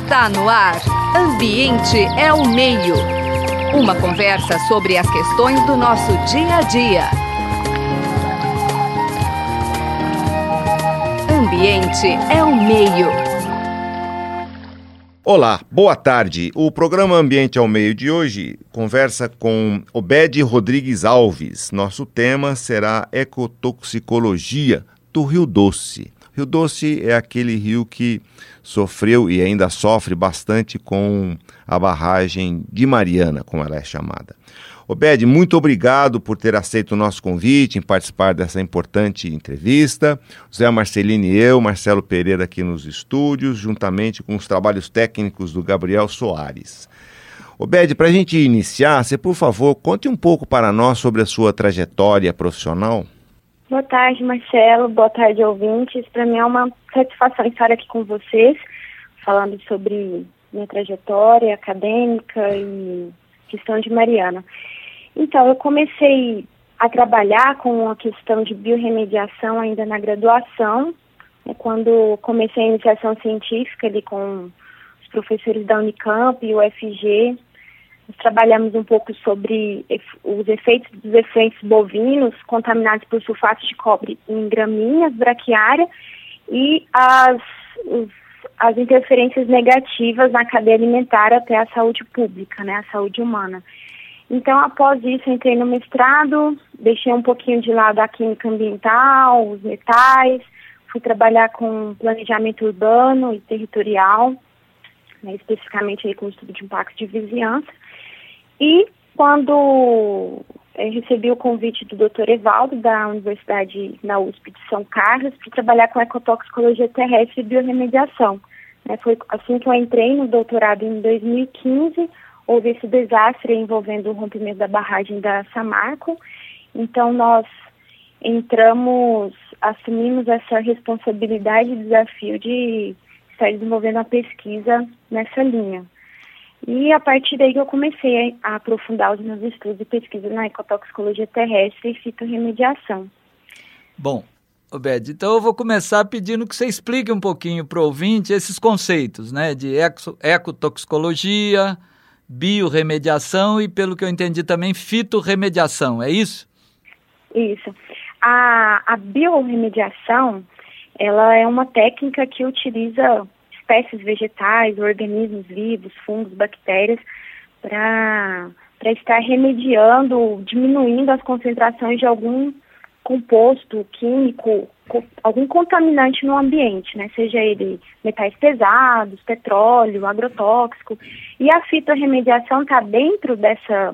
Está no ar. Ambiente é o meio. Uma conversa sobre as questões do nosso dia a dia. Ambiente é o meio. Olá, boa tarde. O programa Ambiente ao Meio de hoje conversa com Obed Rodrigues Alves. Nosso tema será ecotoxicologia do Rio Doce. Rio Doce é aquele rio que sofreu e ainda sofre bastante com a barragem de Mariana, como ela é chamada. Obed, muito obrigado por ter aceito o nosso convite em participar dessa importante entrevista. Zé Marcelino e eu, Marcelo Pereira aqui nos estúdios, juntamente com os trabalhos técnicos do Gabriel Soares. Obed, para a gente iniciar, você, por favor, conte um pouco para nós sobre a sua trajetória profissional. Boa tarde, Marcelo. Boa tarde, ouvintes. Para mim é uma satisfação estar aqui com vocês, falando sobre minha trajetória acadêmica e questão de Mariana. Então, eu comecei a trabalhar com a questão de biorremediação ainda na graduação, quando comecei a iniciação científica ali com os professores da Unicamp e o UFG. Nós trabalhamos um pouco sobre os efeitos dos efluentes bovinos contaminados por sulfato de cobre em gramíneas, braquiária e as interferências negativas na cadeia alimentar até a saúde pública, a saúde humana. Então, após isso, entrei no mestrado, deixei um pouquinho de lado a química ambiental, os metais, fui trabalhar com planejamento urbano e territorial, especificamente aí com o estudo de impacto de vizinhança. E quando recebi o convite do Dr. Evaldo, da Universidade na USP de São Carlos, para trabalhar com ecotoxicologia terrestre e biorremediação. Foi assim que eu entrei no doutorado em 2015, houve esse desastre envolvendo o rompimento da barragem da Samarco. Então, nós assumimos essa responsabilidade e desafio de estar desenvolvendo a pesquisa nessa linha. E a partir daí eu comecei a aprofundar os meus estudos e pesquisa na ecotoxicologia terrestre e fitorremediação. Bom, Obed, então eu vou começar pedindo que você explique um pouquinho para o ouvinte esses conceitos, de ecotoxicologia, biorremediação e, pelo que eu entendi também, fitorremediação, é isso? Isso. A biorremediação, ela é uma técnica que utiliza espécies vegetais, organismos vivos, fungos, bactérias, para estar remediando, diminuindo as concentrações de algum composto químico, algum contaminante no ambiente, seja ele metais pesados, petróleo, agrotóxico. E a fitorremediação está dentro dessa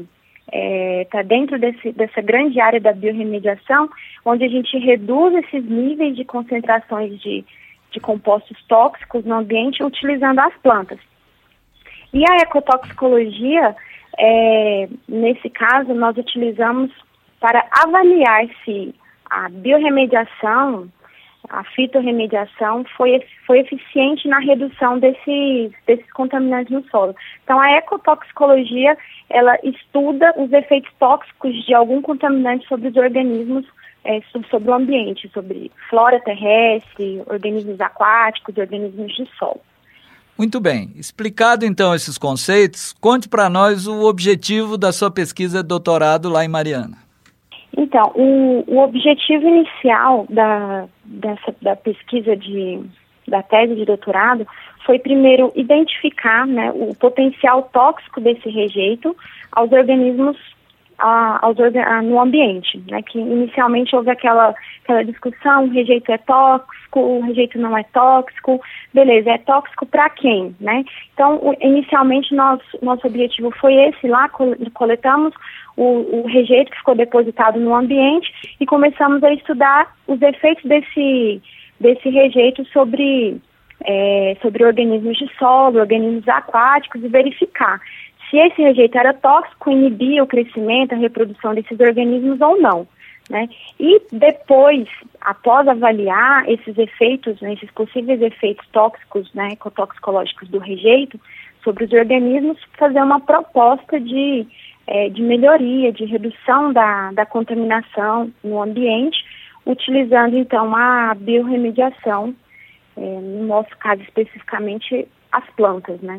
grande área da biorremediação, onde a gente reduz esses níveis de concentrações de compostos tóxicos no ambiente utilizando as plantas. E a ecotoxicologia, nesse caso, nós utilizamos para avaliar se a biorremediação, a fitorremediação foi eficiente na redução desses contaminantes no solo. Então, a ecotoxicologia, ela estuda os efeitos tóxicos de algum contaminante sobre os organismos, sobre o ambiente, sobre flora terrestre, organismos aquáticos e organismos de solo. Muito bem. Explicado, então, esses conceitos, conte para nós o objetivo da sua pesquisa de doutorado lá em Mariana. Então, o objetivo inicial da pesquisa da tese de doutorado foi, primeiro, identificar o potencial tóxico desse rejeito aos organismos no ambiente, que inicialmente houve aquela discussão, o rejeito é tóxico, o rejeito não é tóxico, beleza, é tóxico para quem, Então, inicialmente, nosso objetivo foi esse lá, coletamos o rejeito que ficou depositado no ambiente e começamos a estudar os efeitos desse rejeito sobre organismos de solo, organismos aquáticos e verificar se esse rejeito era tóxico, inibia o crescimento, a reprodução desses organismos ou não, E depois, após avaliar esses efeitos, esses possíveis efeitos tóxicos, ecotoxicológicos do rejeito sobre os organismos, fazer uma proposta de melhoria, de redução da contaminação no ambiente, utilizando então a biorremediação, no nosso caso especificamente as plantas, né?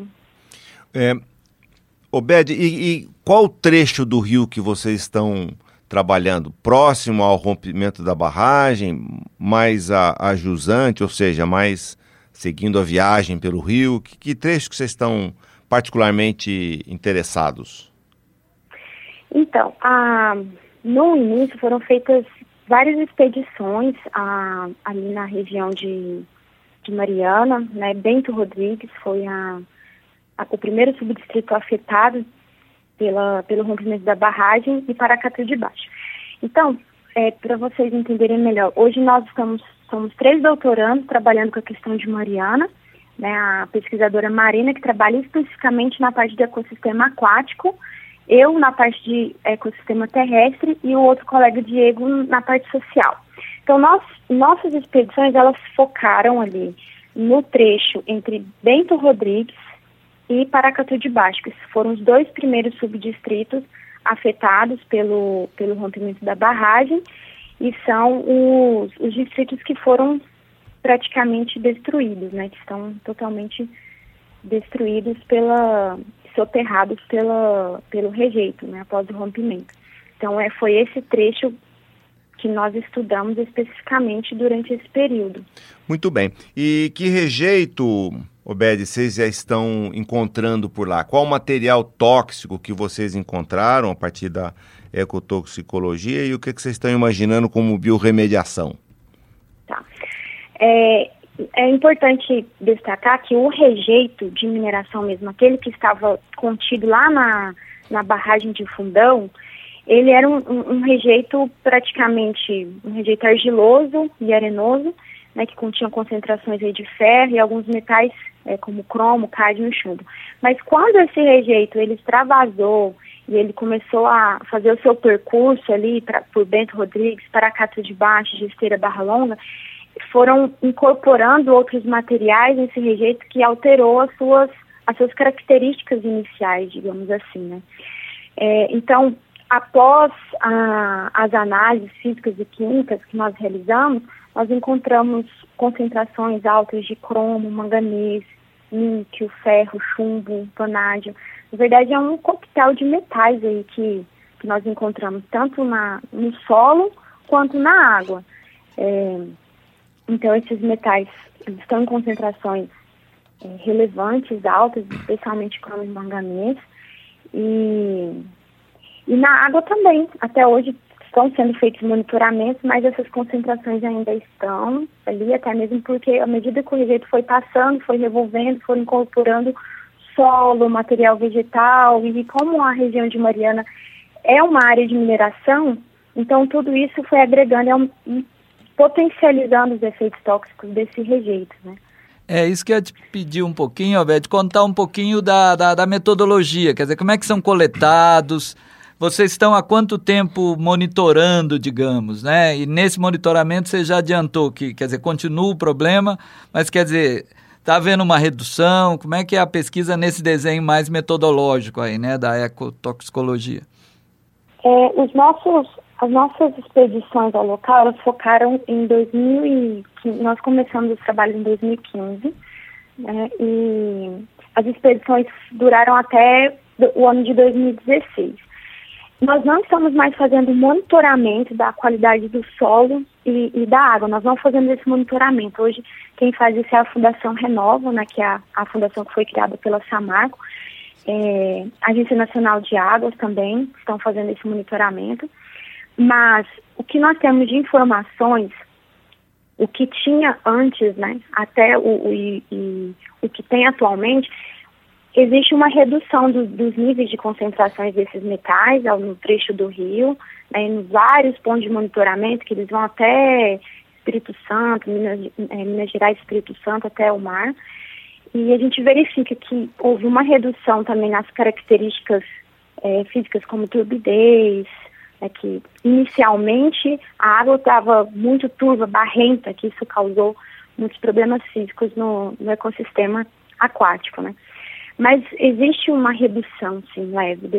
Obed, e qual o trecho do rio que vocês estão trabalhando? Próximo ao rompimento da barragem, mais a jusante, ou seja, mais seguindo a viagem pelo rio? Que trecho que vocês estão particularmente interessados? Então, no início foram feitas várias expedições ali na região de Mariana, né? Bento Rodrigues foi o primeiro subdistrito afetado pelo rompimento da barragem, e Paracatu de Baixo. Então, para vocês entenderem melhor, hoje nós somos 3 doutorandos trabalhando com a questão de Mariana, né? A pesquisadora Marina, que trabalha especificamente na parte de ecossistema aquático, eu na parte de ecossistema terrestre e o outro colega Diego na parte social. Então, nossas expedições, elas focaram ali no trecho entre Bento Rodrigues e Paracatu de Baixo, que foram os 2 primeiros subdistritos afetados pelo rompimento da barragem, e são os distritos que foram praticamente destruídos, né, que estão totalmente destruídos soterrados pelo rejeito, né, após o rompimento. Então, foi esse trecho que nós estudamos especificamente durante esse período. Muito bem. E que rejeito, Obed, vocês já estão encontrando por lá? Qual o material tóxico que vocês encontraram a partir da ecotoxicologia e o que vocês estão imaginando como biorremediação? Tá. É importante destacar que o rejeito de mineração mesmo, aquele que estava contido lá na barragem de Fundão, ele era um rejeito praticamente, um rejeito argiloso e arenoso, né, que continha concentrações aí de ferro e alguns metais como cromo, cádmio e chumbo. Mas quando esse rejeito ele extravasou e ele começou a fazer o seu percurso ali por Bento Rodrigues, Paracatu de Baixo, Gesteira, Barra Longa, foram incorporando outros materiais nesse rejeito que alterou as suas características iniciais, digamos assim, né? Então, após as análises físicas e químicas que nós realizamos, nós encontramos concentrações altas de cromo, manganês, níquel, ferro, chumbo, vanádio. Na verdade, é um coquetel de metais aí que nós encontramos tanto no solo quanto na água. Então, esses metais estão em concentrações relevantes, altas, especialmente cromo e manganês. E na água também, até hoje estão sendo feitos monitoramentos, mas essas concentrações ainda estão ali, até mesmo porque à medida que o rejeito foi passando, foi revolvendo, foram incorporando solo, material vegetal, e como a região de Mariana é uma área de mineração, então tudo isso foi agregando e potencializando os efeitos tóxicos desse rejeito, né? É isso que eu ia te pedir um pouquinho, Obed, contar um pouquinho da metodologia, quer dizer, como é que são coletados. Vocês estão há quanto tempo monitorando, digamos, né? E nesse monitoramento você já adiantou que, quer dizer, continua o problema, mas quer dizer, está havendo uma redução? Como é que é a pesquisa nesse desenho mais metodológico aí, né, da ecotoxicologia? As nossas expedições ao local, elas focaram em 2015, nós começamos os trabalhos em 2015, né, e as expedições duraram até o ano de 2016. Nós não estamos mais fazendo monitoramento da qualidade do solo e da água, nós não fazemos esse monitoramento. Hoje, quem faz isso é a Fundação Renova, né, que é a fundação que foi criada pela Samarco, a Agência Nacional de Águas também estão fazendo esse monitoramento. Mas o que nós temos de informações, o que tinha antes, né, até o que tem atualmente, existe uma redução dos níveis de concentrações desses metais no trecho do rio, né, em vários pontos de monitoramento, que eles vão até Espírito Santo, Minas Gerais, Espírito Santo, até o mar. E a gente verifica que houve uma redução também nas características físicas, como turbidez, que inicialmente a água estava muito turva, barrenta, que isso causou muitos problemas físicos no ecossistema aquático, né? Mas existe uma redução, sim, leve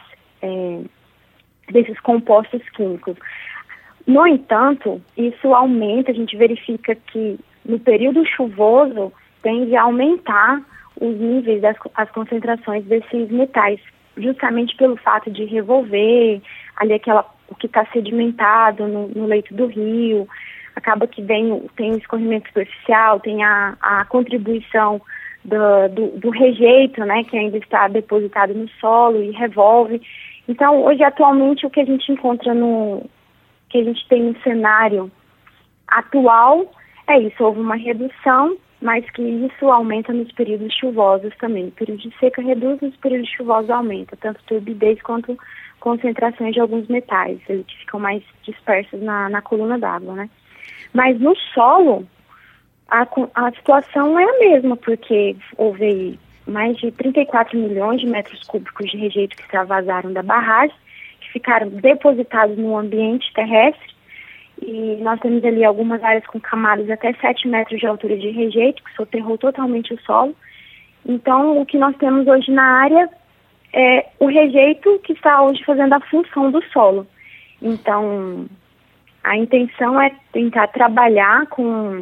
desses compostos químicos. No entanto, isso aumenta, a gente verifica que no período chuvoso tende a aumentar os níveis, as concentrações desses metais, justamente pelo fato de revolver ali o que está sedimentado no leito do rio. Acaba que tem o escorrimento superficial, tem a contribuição do rejeito, né, que ainda está depositado no solo e revolve. Então, hoje, atualmente, o que a gente encontra que a gente tem no cenário atual é isso, houve uma redução, mas que isso aumenta nos períodos chuvosos também. O período de seca reduz, nos períodos chuvosos aumenta, tanto turbidez quanto concentrações de alguns metais, eles que ficam mais dispersos na coluna d'água, né? Mas no solo, a situação é a mesma, porque houve mais de 34 milhões de metros cúbicos de rejeito que extravasaram da barragem, que ficaram depositados no ambiente terrestre, e nós temos ali algumas áreas com camadas até 7 metros de altura de rejeito, que soterrou totalmente o solo. Então, o que nós temos hoje na área é o rejeito que está hoje fazendo a função do solo. Então, a intenção é tentar trabalhar com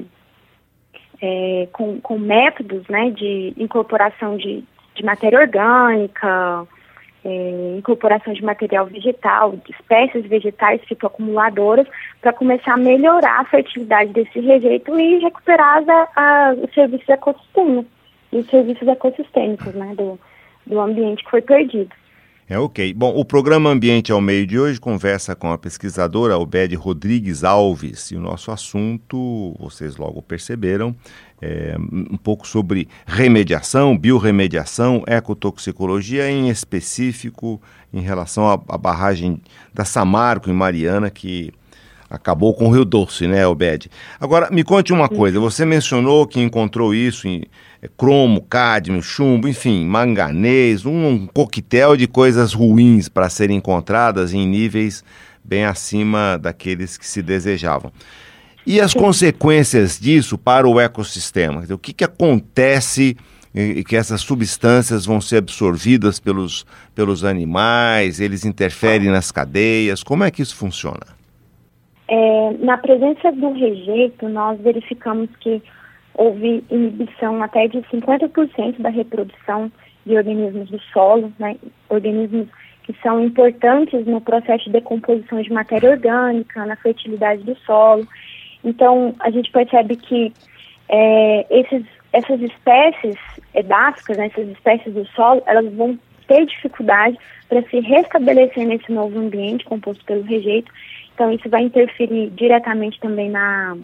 métodos, né, de incorporação de matéria orgânica, incorporação de material vegetal, de espécies vegetais fitoacumuladoras, para começar a melhorar a fertilidade desse rejeito e recuperar os serviços ecossistêmicos, né, do ambiente que foi perdido. Ok. Bom, o programa Ambiente ao Meio de hoje conversa com a pesquisadora Obede Rodrigues Alves, e o nosso assunto, vocês logo perceberam, é um pouco sobre remediação, biorremediação, ecotoxicologia, em específico em relação à barragem da Samarco, em Mariana, que acabou com o Rio Doce, né, Obede? Agora, me conte uma coisa, você mencionou que encontrou isso em cromo, cádmio, chumbo, enfim, manganês, um coquetel de coisas ruins para serem encontradas em níveis bem acima daqueles que se desejavam. E as consequências disso para o ecossistema? O que acontece e que essas substâncias vão ser absorvidas pelos animais, eles interferem nas cadeias, como é que isso funciona? Na presença do rejeito, nós verificamos que houve inibição até de 50% da reprodução de organismos do solo, né? Organismos que são importantes no processo de decomposição de matéria orgânica, na fertilidade do solo. Então, a gente percebe que essas espécies edáficas, né, essas espécies do solo, elas vão ter dificuldade para se restabelecer nesse novo ambiente composto pelo rejeito. Então, isso vai interferir diretamente também na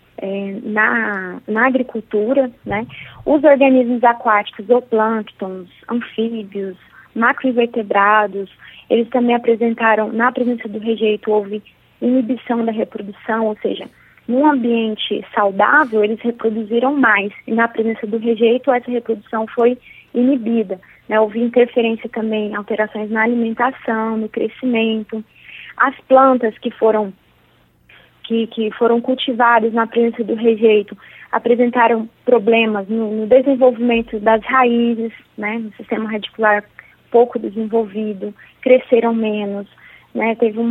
agricultura, né? Os organismos aquáticos, zooplânctons, anfíbios, macroinvertebrados, eles também apresentaram, na presença do rejeito, houve inibição da reprodução, ou seja, num ambiente saudável, eles reproduziram mais, e na presença do rejeito, essa reprodução foi inibida, né? Houve interferência também, alterações na alimentação, no crescimento. As plantas que foram cultivadas na presença do rejeito apresentaram problemas no desenvolvimento das raízes, né, no sistema radicular pouco desenvolvido, cresceram menos, né,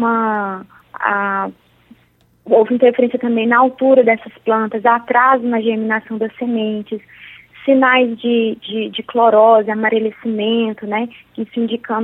houve interferência também na altura dessas plantas, atraso na germinação das sementes, sinais de clorose, amarelecimento, né, isso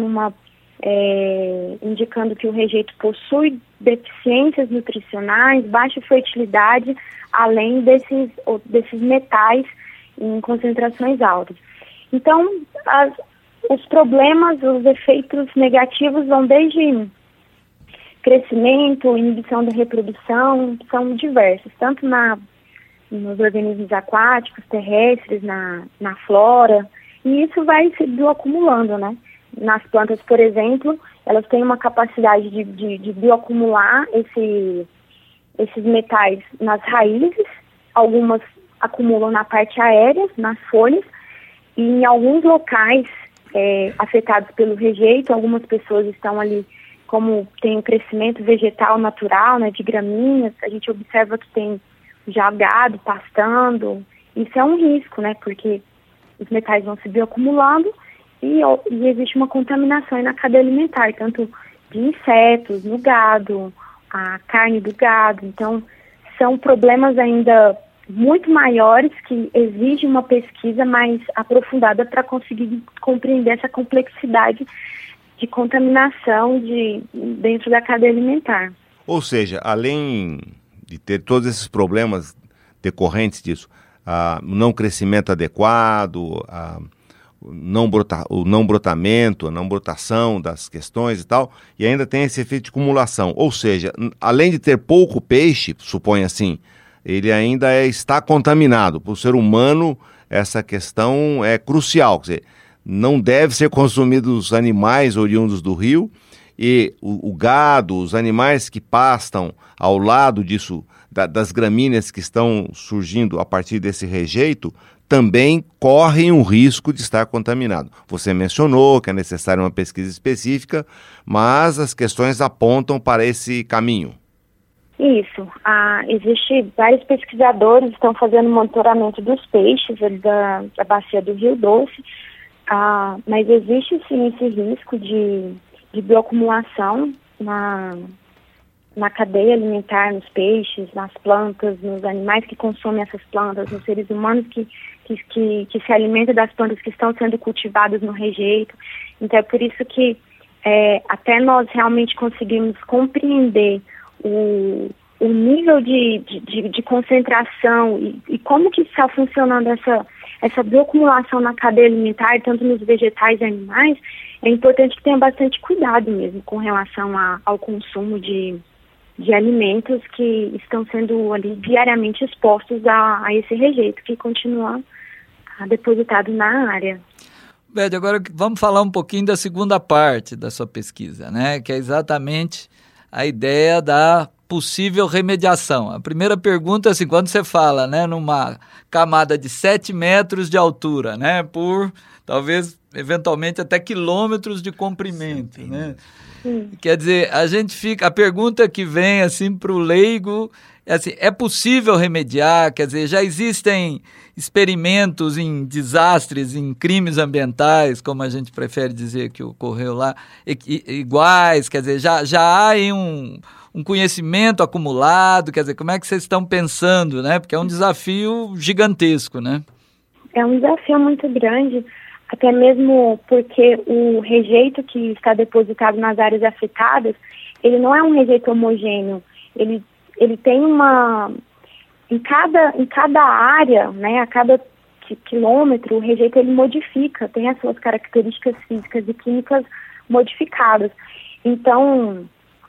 indicando que o rejeito possui deficiências nutricionais, baixa fertilidade, além desses metais em concentrações altas. Então, os problemas, os efeitos negativos vão desde crescimento, inibição da reprodução, são diversos, tanto nos organismos aquáticos, terrestres, na flora, e isso vai se bioacumulando, né? Nas plantas, por exemplo, elas têm uma capacidade de bioacumular esses metais nas raízes, algumas acumulam na parte aérea, nas folhas, e em alguns locais afetados pelo rejeito, algumas pessoas estão ali, como tem o crescimento vegetal natural, né, de gramíneas, a gente observa que tem já gado pastando, isso é um risco, né, porque os metais vão se bioacumulando, e existe uma contaminação aí na cadeia alimentar, tanto de insetos no gado, a carne do gado. Então, são problemas ainda muito maiores que exigem uma pesquisa mais aprofundada para conseguir compreender essa complexidade de contaminação dentro da cadeia alimentar. Ou seja, além de ter todos esses problemas decorrentes disso, o não crescimento adequado, o não brotamento, a não brotação das questões e tal, e ainda tem esse efeito de acumulação. Ou seja, além de ter pouco peixe, suponho assim, ele ainda está contaminado. Para o ser humano, essa questão é crucial. Quer dizer, não deve ser consumidos animais oriundos do rio, e o gado, os animais que pastam ao lado disso, das gramíneas que estão surgindo a partir desse rejeito, também correm o risco de estar contaminado. Você mencionou que é necessária uma pesquisa específica, mas as questões apontam para esse caminho. Isso. Existe vários pesquisadores que estão fazendo monitoramento dos peixes da bacia do Rio Doce, mas existe sim esse risco de bioacumulação na cadeia alimentar, nos peixes, nas plantas, nos animais que consomem essas plantas, nos seres humanos que se alimentam das plantas que estão sendo cultivadas no rejeito. Então é por isso que até nós realmente conseguimos compreender o nível de concentração e como que está funcionando essa bioacumulação na cadeia alimentar, tanto nos vegetais e animais. É importante que tenha bastante cuidado mesmo com relação ao consumo de alimentos que estão sendo ali diariamente expostos a esse rejeito que continua depositado na área. Beth, agora vamos falar um pouquinho da segunda parte da sua pesquisa, né? Que é exatamente a ideia da possível remediação. A primeira pergunta é assim, quando você fala, né, numa camada de 7 metros de altura, né, por talvez, eventualmente, até quilômetros de comprimento, né? Quer dizer, a pergunta que vem assim para o leigo é assim, é possível remediar? Quer dizer, já existem experimentos em desastres, em crimes ambientais, como a gente prefere dizer que ocorreu lá, iguais, quer dizer, já há aí um conhecimento acumulado, quer dizer, como é que vocês estão pensando, né? Porque é um desafio gigantesco, né? É um desafio muito grande, até mesmo porque o rejeito que está depositado nas áreas afetadas, ele não é um rejeito homogêneo, ele tem em cada área, né, a cada quilômetro, o rejeito ele modifica, tem as suas características físicas e químicas modificadas. Então,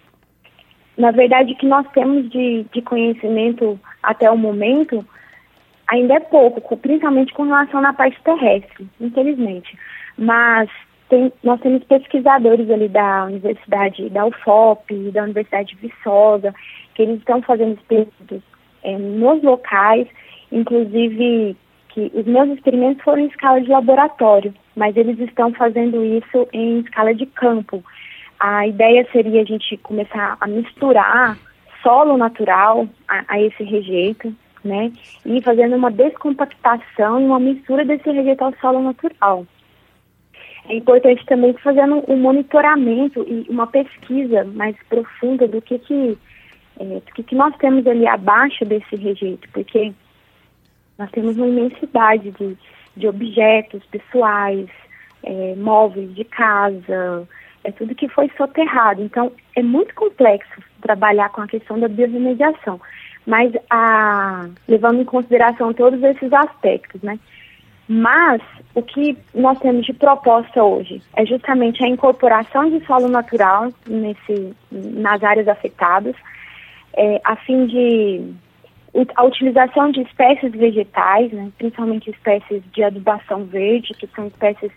na verdade, o que nós temos de conhecimento até o momento ainda é pouco, principalmente com relação na parte terrestre, infelizmente. Mas nós temos pesquisadores ali da Universidade da UFOP, da Universidade de Viçosa, que eles estão fazendo experimentos nos locais, inclusive que os meus experimentos foram em escala de laboratório, mas eles estão fazendo isso em escala de campo. A ideia seria a gente começar a misturar solo natural a esse rejeito, né, e fazendo uma descompactação e uma mistura desse rejeito ao solo natural. É importante também fazendo um monitoramento e uma pesquisa mais profunda do que nós temos ali abaixo desse rejeito, porque nós temos uma imensidade de objetos pessoais, móveis de casa, tudo que foi soterrado. Então, é muito complexo trabalhar com a questão da biorremediação, mas levando em consideração todos esses aspectos, né? Mas o que nós temos de proposta hoje é justamente a incorporação de solo natural nas áreas afetadas, a fim de a utilização de espécies vegetais, né, principalmente espécies de adubação verde, que são espécies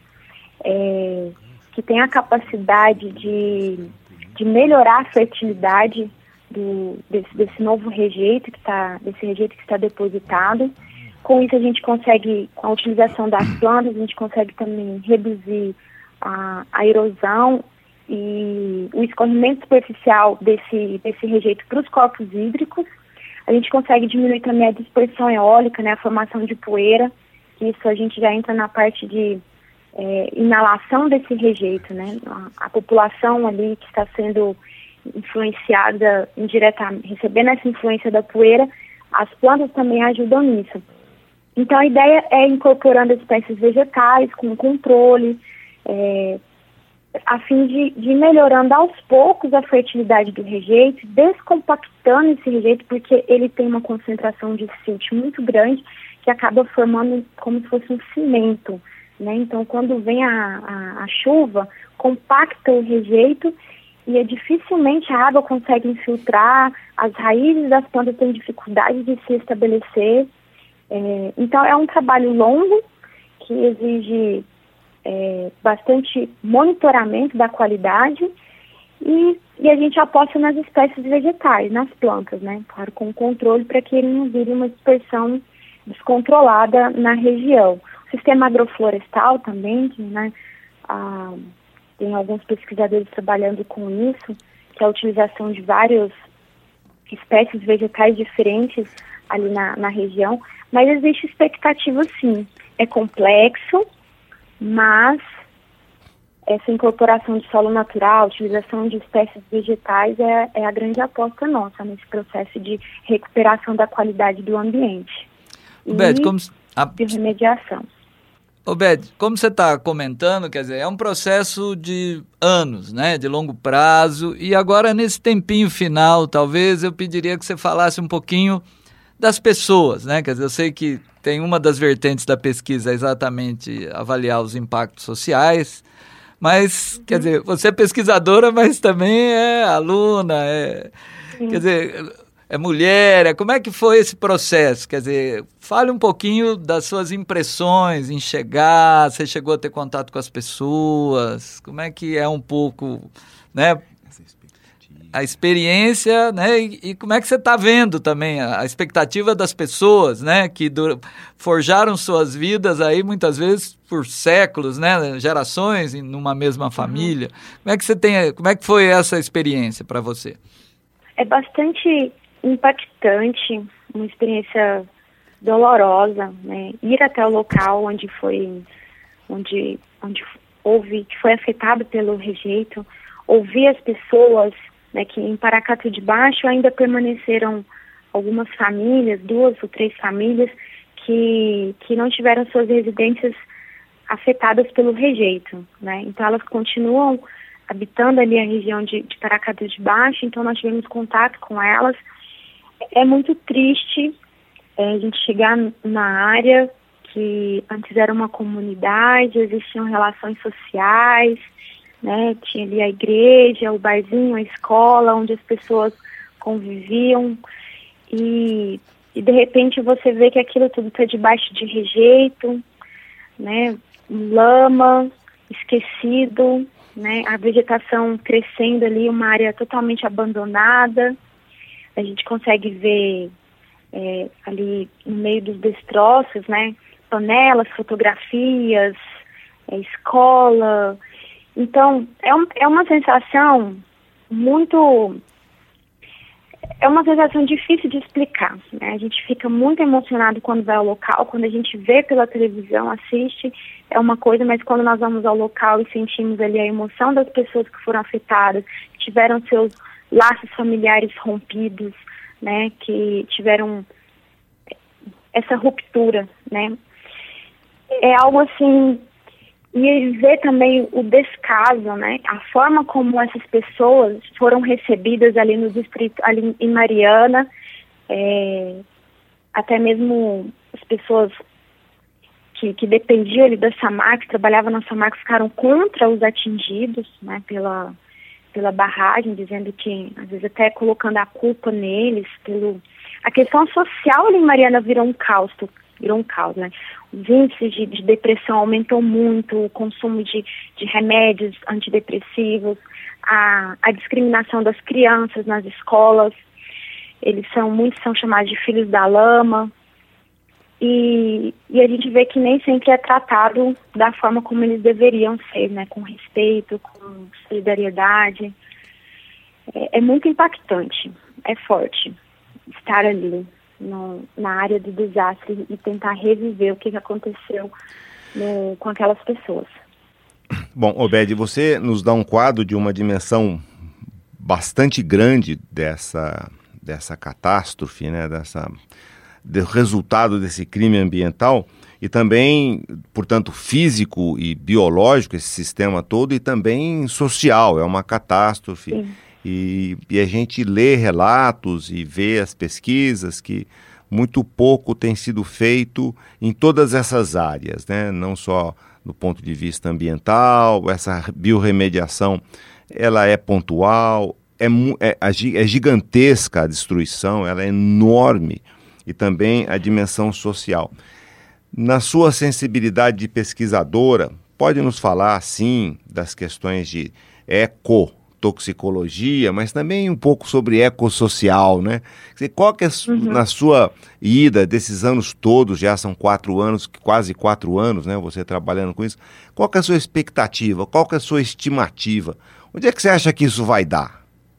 que têm a capacidade de melhorar a fertilidade desse novo rejeito desse rejeito que está depositado. Com isso a gente consegue, com a utilização das plantas, a gente consegue também reduzir a erosão e o escorrimento superficial desse rejeito para os corpos hídricos. A gente consegue diminuir também a dispersão eólica, né, a formação de poeira. Isso a gente já entra na parte de inalação desse rejeito, né? A população ali que está sendo influenciada indiretamente, recebendo essa influência da poeira, as plantas também ajudam nisso. Então, a ideia é incorporando espécies vegetais com controle, a fim de ir melhorando aos poucos a fertilidade do rejeito, descompactando esse rejeito, porque ele tem uma concentração de silt muito grande, que acaba formando como se fosse um cimento, né? Então, quando vem a chuva, compacta o rejeito e dificilmente a água consegue infiltrar, as raízes das plantas têm dificuldade de se estabelecer. Então, é um trabalho longo que exige bastante monitoramento da qualidade e a gente aposta nas espécies vegetais, nas plantas, né? Claro, com controle para que ele não vire uma dispersão descontrolada na região. O sistema agroflorestal também, né? Tem alguns pesquisadores trabalhando com isso, que é a utilização de várias espécies vegetais diferentes ali na região, mas existe expectativa sim. É complexo, mas essa incorporação de solo natural, utilização de espécies vegetais é a grande aposta nossa nesse processo de recuperação da qualidade do ambiente. Beth, de remediação. Beth, como você está comentando, quer dizer, é um processo de anos, né, de longo prazo, e agora nesse tempinho final, talvez eu pediria que você falasse um pouquinho das pessoas, né, quer dizer, eu sei que tem uma das vertentes da pesquisa exatamente avaliar os impactos sociais, mas, quer dizer, você é pesquisadora, mas também é aluna, quer dizer, é mulher, como é que foi esse processo? Quer dizer, fale um pouquinho das suas impressões em chegar, você chegou a ter contato com as pessoas, como é que é um pouco, né, a experiência, né, e como é que você está vendo também a expectativa das pessoas, né, que forjaram suas vidas aí muitas vezes por séculos, né, gerações numa mesma família. Como é que foi essa experiência para você? É bastante impactante, uma experiência dolorosa, né, ir até o local onde foi afetado pelo rejeito, ouvir as pessoas, né, que em Paracatu de Baixo ainda permaneceram algumas famílias, 2 ou 3 famílias, que não tiveram suas residências afetadas pelo rejeito, né? Então elas continuam habitando ali a região de Paracatu de Baixo, então nós tivemos contato com elas. É muito triste a gente chegar na área que antes era uma comunidade, existiam relações sociais, né? Tinha ali a igreja, o barzinho, a escola, onde as pessoas conviviam e de repente você vê que aquilo tudo está debaixo de rejeito, né? Lama, esquecido, né? A vegetação crescendo ali, uma área totalmente abandonada. A gente consegue ver ali no meio dos destroços, né? Panelas, fotografias, escola. Então, é uma sensação é uma sensação difícil de explicar, né? A gente fica muito emocionado quando vai ao local, quando a gente vê pela televisão, assiste, é uma coisa, mas quando nós vamos ao local e sentimos ali a emoção das pessoas que foram afetadas, que tiveram seus laços familiares rompidos, né? Que tiveram essa ruptura, né? É algo assim. E ver também o descaso, né? A forma como essas pessoas foram recebidas ali no distrito, ali em Mariana, até mesmo as pessoas que dependiam ali da SAMAR, que trabalhavam na SAMAR, que ficaram contra os atingidos, né? Pela barragem, dizendo que, às vezes até colocando a culpa neles, a questão social ali em Mariana virou um caos, né? Os índices de depressão aumentou muito, o consumo de remédios antidepressivos, a discriminação das crianças nas escolas, muitos são chamados de filhos da lama, e a gente vê que nem sempre é tratado da forma como eles deveriam ser, né? Com respeito, com solidariedade. É muito impactante, é forte estar ali na área do desastre e tentar reviver o que aconteceu com aquelas pessoas. Bom, Obed, você nos dá um quadro de uma dimensão bastante grande dessa catástrofe, né, do resultado desse crime ambiental, e também, portanto, físico e biológico, esse sistema todo, e também social, é uma catástrofe. E a gente lê relatos e vê as pesquisas que muito pouco tem sido feito em todas essas áreas, né? Não só do ponto de vista ambiental, essa biorremediação, ela é pontual, é gigantesca a destruição, ela é enorme, e também a dimensão social. Na sua sensibilidade de pesquisadora, pode nos falar, sim, das questões de ecotoxicologia, mas também um pouco sobre ecossocial, né? Qual que é, na sua ida desses anos todos, já são 4 anos, quase 4 anos, né, você trabalhando com isso, qual que é a sua expectativa, qual que é a sua estimativa? Onde é que você acha que isso vai dar?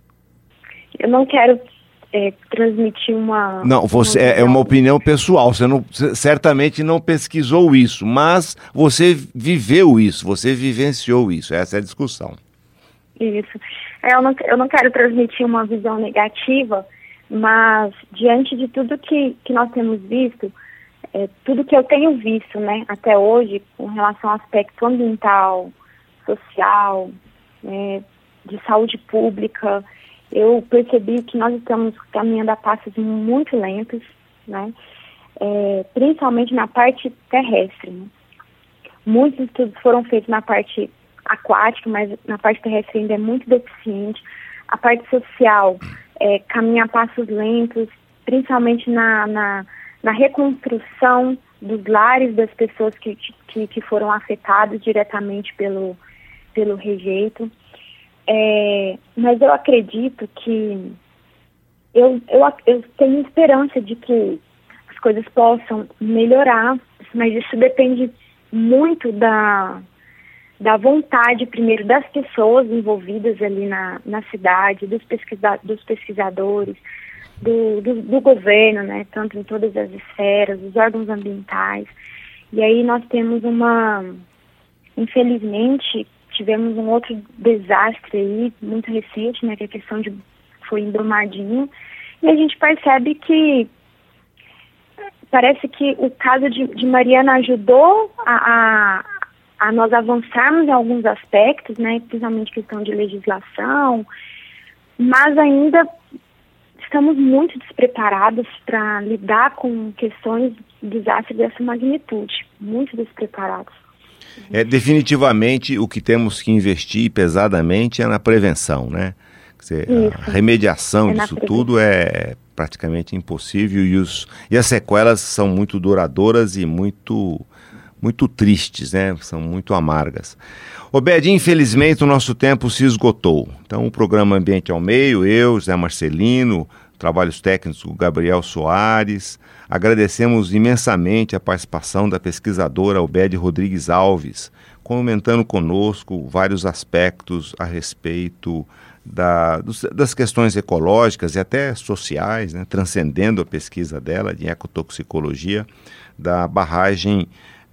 Eu não quero transmitir uma... Não, você é uma opinião pessoal, você certamente não pesquisou isso, mas você viveu isso, você vivenciou isso, essa é a discussão. Isso. Eu não quero transmitir uma visão negativa, mas diante de tudo que nós temos visto, tudo que eu tenho visto, né, até hoje, com relação ao aspecto ambiental, social, de saúde pública, eu percebi que nós estamos caminhando a passos muito lentos, né, principalmente na parte terrestre, né. Muitos estudos foram feitos na parte aquática, mas na parte terrestre ainda é muito deficiente. A parte social caminha a passos lentos, principalmente na reconstrução dos lares das pessoas que foram afetadas diretamente pelo rejeito. Mas eu acredito que eu tenho esperança de que as coisas possam melhorar, mas isso depende muito da vontade, primeiro, das pessoas envolvidas ali na cidade, dos pesquisadores, do governo, né, tanto em todas as esferas, dos órgãos ambientais. E aí nós temos infelizmente, tivemos um outro desastre aí, muito recente, né, que a questão foi em Brumadinho, e a gente percebe que parece que o caso de Mariana ajudou a nós avançarmos em alguns aspectos, né, principalmente questão de legislação, mas ainda estamos muito despreparados para lidar com questões de desastre dessa magnitude, muito despreparados. Definitivamente o que temos que investir pesadamente é na prevenção, né? Quer dizer, a remediação disso tudo é praticamente impossível e as sequelas são muito duradouras e muito tristes, né? São muito amargas. Obed, infelizmente o nosso tempo se esgotou. Então o programa Ambiente ao Meio, eu, José Marcelino, trabalhos técnicos do Gabriel Soares, agradecemos imensamente a participação da pesquisadora Obed Rodrigues Alves, comentando conosco vários aspectos a respeito das questões ecológicas e até sociais, né? Transcendendo a pesquisa dela de ecotoxicologia da barragem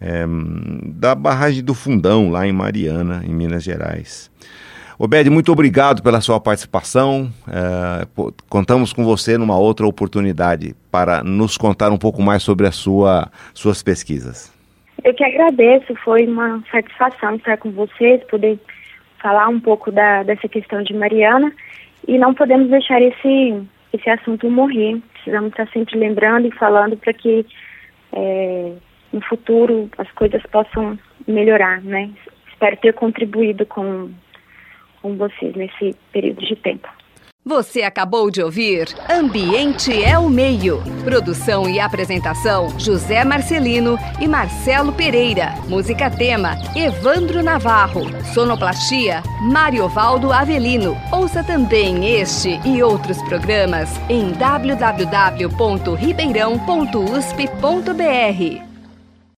do Fundão, lá em Mariana, em Minas Gerais. Obed, muito obrigado pela sua participação. Contamos com você numa outra oportunidade para nos contar um pouco mais sobre suas pesquisas. Eu que agradeço, foi uma satisfação estar com vocês, poder falar um pouco dessa questão de Mariana, e não podemos deixar esse assunto morrer. Precisamos estar sempre lembrando e falando para que no futuro as coisas possam melhorar, né? Espero ter contribuído com vocês nesse período de tempo. Você acabou de ouvir Ambiente é o Meio. Produção e apresentação, José Marcelino e Marcelo Pereira. Música tema, Evandro Navarro. Sonoplastia, Mariovaldo Avelino. Ouça também este e outros programas em www.ribeirão.usp.br.